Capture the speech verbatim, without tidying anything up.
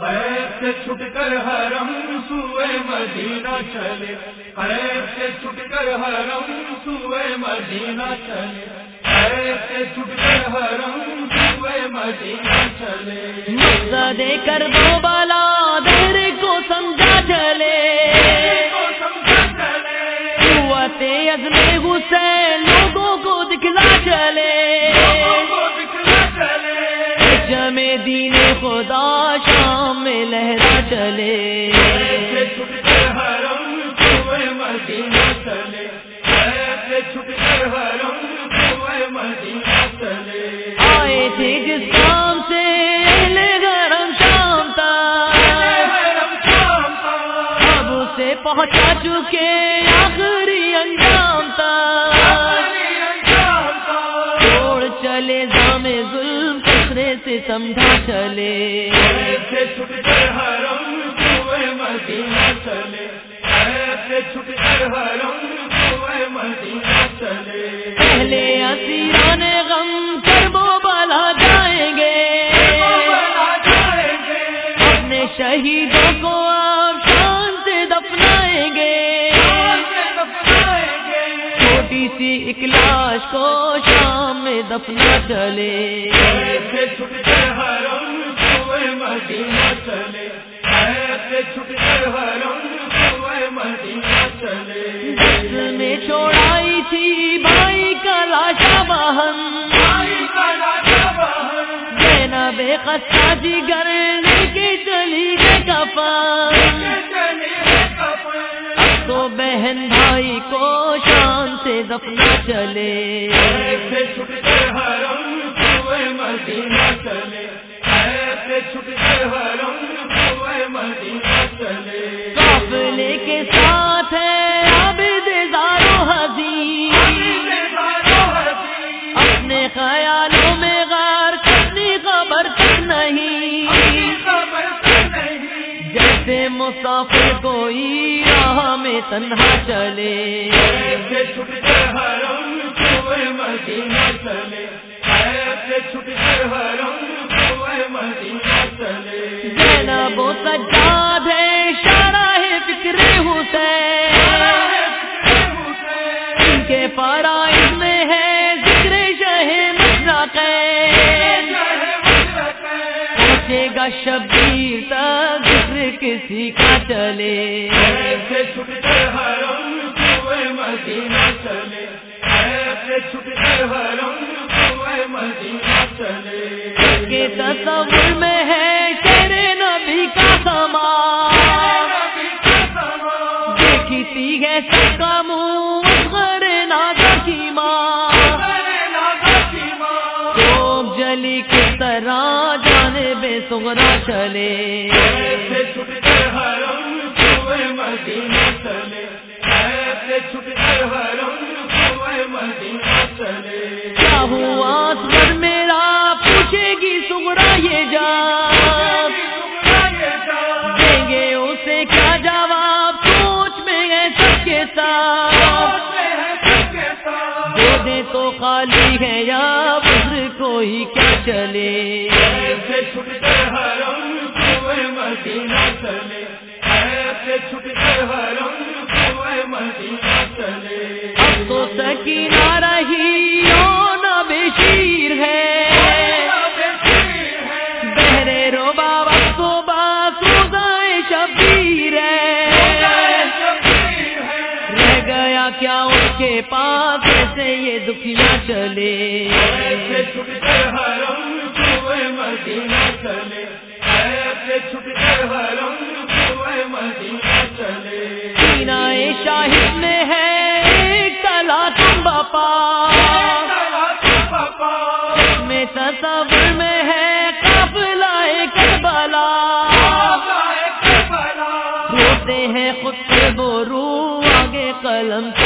قید سے چھٹ کر حرم سوئے مدینہ چلے، قید سے چھٹ کر حرم سوئے مدینہ چلے، قید سے چھٹ کر حرم سوئے مدینہ چلے۔ مقصد کربلا دیر کو سمجھا چلے، قوت عزم حسین لوگوں کو دکھلا چلے، جمع دین خدا شام میں لہرا چلے۔ ایسے چھٹ کر حرم سوئے مدینہ چلے، ایسے چھٹ کر حرم سوئے مدینہ چلے۔ آئے تھے جس کام سے اہل حرم شام تک، اب اسے پہنچا چکے آخری انجام تک، چھوڑ چلے زام ظلم کثرے سے سمجھا چلے۔ ایسے چھٹ کر حرم سوئے مدینہ چلے، ایسے چھٹ کر حرم سوئے مدینہ چلے۔ پہلے اسیران غم کرب و بلا جائیں گے، اپنے شہیدوں کو آپ شان سے دفنائیں گے، چھوٹی سی ایک لاش کو شام میں دفنا چلے۔ ایسے چھٹ کر حرم سوئے مدینہ چلے، ایسے چھٹ کر حرم سوئے مدینہ چلے۔ جس میں چھوڑائی تھی بھائی کا لاشا بہن، زینب خستہ جگر لے کے چلی گئے کفن، اب تو بہن بھائی کو شان سے دفنا چلے۔ ایسے چھٹ کر حرم سوئے مدینہ چلے، ایسے چھٹ کر حرم سوئے مدینہ چلے۔ قافلے کے ساتھ ہے عابد زارو حزین، اپنے خیالوں میں غرق اپنی خبر تک نہیں، جیسے مسافر کوئی راہ میں تنہا چلے۔ ایسے چھٹ کر حرم سوئے مدینہ چلے، ایسے چھٹ کر حرم سوئے مدینہ چلے۔ زینب و سجاد ہے شرح فکر حسین، ان کے فرائض میں ہے ذکر شہ مشرق، پہنچے گا شبیر تک ذکر کسی کا چلے۔ ایسے چھٹ کر حرم سوئے مدینہ چلے، ایسے چھٹ کر حرم سوئے مدینہ چلے۔ کے تصور میں ہے شیر نبی کا سما، دیکھتی ہے سب کا منہ اصغر نادا کی ماں، خوب جلی کس طرح جانب صغرا چلے۔ ایسے چھٹ کر حرم سوئے مدینہ چلے، ایسے چھٹ کر حرم سوئے مدینہ چلے۔ کیا ہوا اصغر میرا پوچھے گی صغرا یہ جان، دیں گے اسے کیا جواب سوچ میں ہے سب کے ساتھ، دے دیں تو خالی ہے یا بزر کوئی کیا چلے۔ ایسے چھٹ کر حرم سوئے مدینہ چلے، ایسے چھٹ کر حرم سوئے مدینہ چلے۔ اب تو سکینہ رہی اور نہ بشیر ہے، بہرے رو بابا تو باسوزائے شبیر ہے، رہ گیا کیا ان کے پاس ایسے یہ دکھیا چلے۔ ایسے چھٹ کر حرم سوئے مدینہ چلے، ایسے چھٹ کر حرم سوئے مدینہ چلے۔ سینہ شاہد میں ہے ایک تلا تم باپا، میں تصور میں ہے قافلہ کربلا، ہوتے ہیں خود سے بورو آگے قلم